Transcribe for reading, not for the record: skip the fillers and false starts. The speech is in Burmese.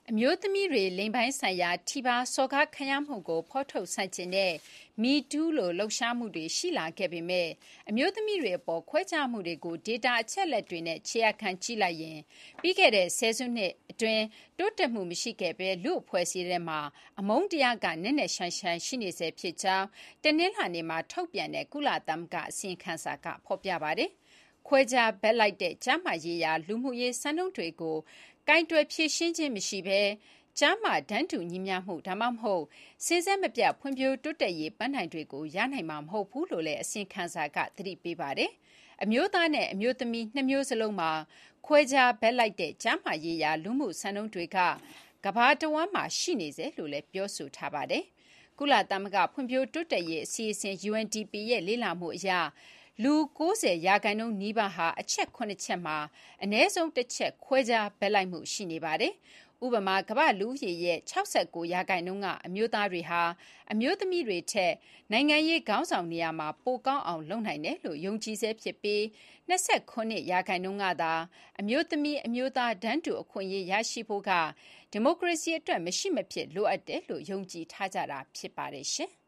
အမျိုးသမီးတွေလိင်ပိုင်းဆိုင်ရာထိပါးစော်ကားခံရမှုကိုဖော်ထုတ်ဆန့်ကျင်တဲ့ Me Too လိုလှုပ်ရှားမှုတွေရှိလာခဲ့ပေမယ့်အမျိုးသမီးတွေအပေါ်ခွဲခြားမှုတွေကိုဒေတာအချက်အလက်တွေနဲ့ခြေရာခံကြည့်လိုက်ရင်ပြီးခဲ့တဲ့ဆယ်စုနှစ်အတွင်းတိုးတက်မှုမရှိခဲ့ဘဲလူ့အဖွဲ့အစည်းထဲမှာအမုန်းတရားကနက်နက်ရှိုင်းရှိုင်းရှိနေဆဲဖြစ်ကြောင်းတနင်္လာနေ့မှာထုတ်ပြန်တဲ့ကုလသမဂ္ဂအစီရင်ခံစာကဖော်ပြပါတယ်။ခွဲခြားဘက်လိုက်တဲ့ကျားမရေးရာလူမှုရေးစံနှုန်းတွေကိုကိုင်တွယ်ဖြည့်ရှင်းခြင်းမရှိဘဲကျားမတန်းတူညီမျှမှုဒါမှမဟုတ်စဉ်ဆက်မပြတ်ဖွံ့ဖြိုးတိုးတက်ရေးပန်းတိုင်တွေကိုရနိုင်မှာမဟုတ်ဘူးလို့လည်းအစီရင်ခံစာကသတိပေးပါတယ်။အမျိုးသားနဲ့အမျိုးသမီးနှစ်မျိုးစလုံးမှာခွဲခြားဘက်လိုက်တဲ့ကျားမရေးရာလူမှုစံနှုန်းတွေကကမ္ဘာတဝန်းမှာရှိနေစေလို့လည်းပြောဆိုထားပါတယ်။ကုလသမဂ္ဂဖွံ့ဖြိုးတိုးတက်ရေးအစီအစဉ် UNDP ရဲ့လေ့လာမှုအရလူ90%နီးပါးဟာအချက်9ချက်မှာအနည်းဆုံးတစ်ချက်ခွဲခြားဘက်လိုက်မှုရှိနေပါတယ်။ဥပမာကမ္ဘာလူဦးရေရဲ့69%ကအမျိုးသားတွေဟာအမျိုးသမီးတွေထက်နိုင်ငံရေးခေါင်းဆောင်နေရာမှာပိုကောင်းအောင်လုပ်နိုင်တယ်လို့ယုံကြည်ဆဲဖြစ်ပြီး29%ကသာအမျိုးသမီးအမျိုးသားတန်းတူအခွင့်အရေးရရှိဖို့ကဒီမိုကရေစီအတွက်မရှိမဖြစ်လိုအပ်တယ်လို့ယုံကြည်ထားကြတာဖြစ်ပါတယ်ရှင်။